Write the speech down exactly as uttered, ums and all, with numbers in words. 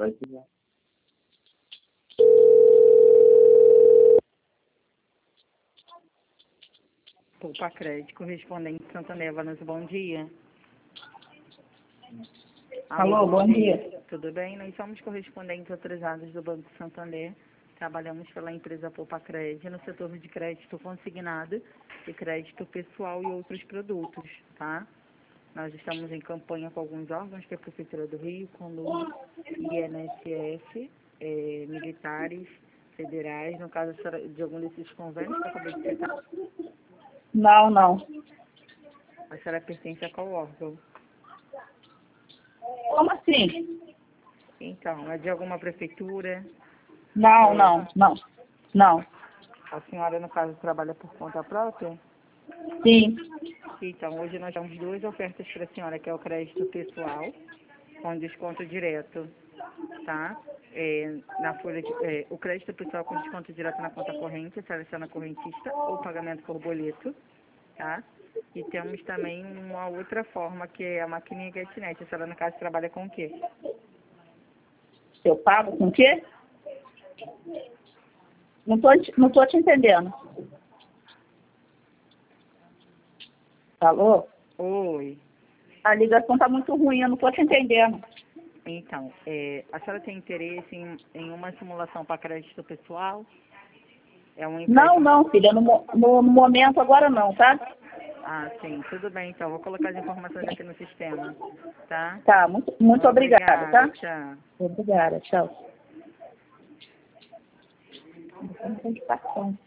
vai ter. Poupa Crédito, correspondente Santander, Vanessa, bom dia. Alô, bom dia. Tudo bem? Nós somos correspondentes autorizados do Banco Santander. Trabalhamos pela empresa Poupa Crédito no setor de crédito consignado e crédito pessoal e outros produtos, tá? Nós estamos em campanha com alguns órgãos, que é a Prefeitura do Rio, Conlume, I N S S, eh, militares, federais, no caso de algum desses convênios que eu acabei de citar. Não, não. A senhora pertence a qual órgão? Como assim? Então, é de alguma prefeitura? Não, não, não. Não. A senhora, no caso, trabalha por conta própria? Sim. Então, hoje nós temos duas ofertas para a senhora, que é o crédito pessoal, com desconto direto, tá? É, na folha de, é, o crédito pessoal com desconto direto na conta corrente, seleciona correntista ou pagamento por boleto, tá? E temos também uma outra forma, que é a maquininha GetNet. A senhora, no caso, trabalha com o quê? Eu pago com o quê? Não tô, não tô te entendendo. Alô? Oi. A ligação tá muito ruim, eu não tô te entendendo. Então, é, a senhora tem interesse em, em uma simulação para crédito pessoal? É um empréstimo... Não, não, filha, no, mo- no, no momento agora não, tá? Ah, sim, tudo bem, então. Vou colocar as informações aqui no sistema, tá? Tá, muito, muito obrigada, tá? Tchau. Obrigada, tchau. Não tem participação.